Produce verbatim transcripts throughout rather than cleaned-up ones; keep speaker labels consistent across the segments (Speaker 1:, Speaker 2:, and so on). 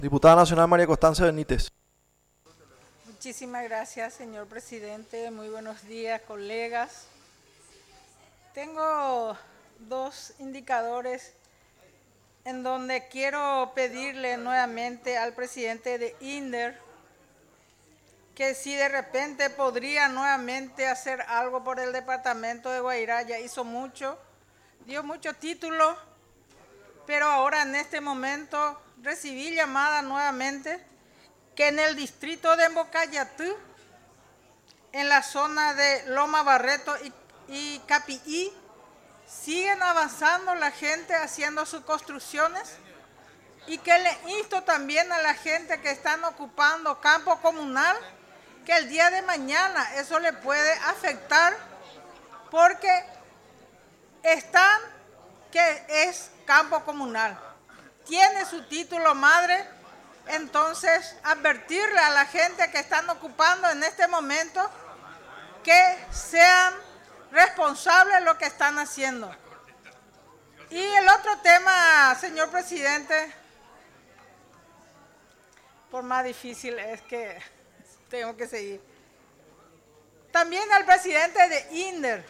Speaker 1: Diputada Nacional María Constanza Benítez.
Speaker 2: Muchísimas gracias, señor presidente. Muy buenos días, colegas. Tengo dos indicadores en donde quiero pedirle nuevamente al presidente de INDER que si de repente podría nuevamente hacer algo por el departamento de Guairá. Ya hizo mucho, dio muchos títulos, pero ahora en este momento recibí llamada nuevamente que en el distrito de Mbocayatú, en la zona de Loma Barreto y, y Capií, siguen avanzando la gente haciendo sus construcciones, y que le insto también a la gente que están ocupando campo comunal que el día de mañana eso le puede afectar porque están que es campo comunal, tiene su título madre. Entonces advertirle a la gente que están ocupando en este momento que sean responsables de lo que están haciendo. Y el otro tema, señor presidente, por más difícil es que tengo que seguir. También al presidente de INDER.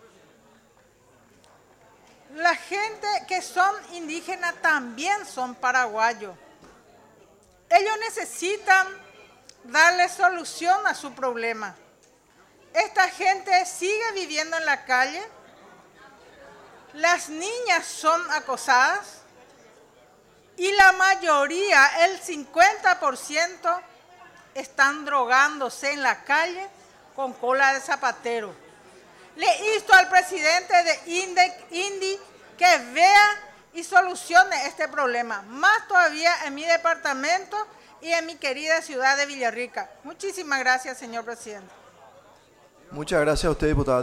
Speaker 2: La gente que son indígenas también son paraguayos. Ellos necesitan darle solución a su problema. Esta gente sigue viviendo en la calle. Las niñas son acosadas. Y la mayoría, el cincuenta por ciento, están drogándose en la calle con cola de zapatero. Le insto al presidente de INDI que vea y solucione este problema, más todavía en mi departamento y en mi querida ciudad de Villarrica. Muchísimas gracias, señor presidente.
Speaker 1: Muchas gracias a usted, diputada.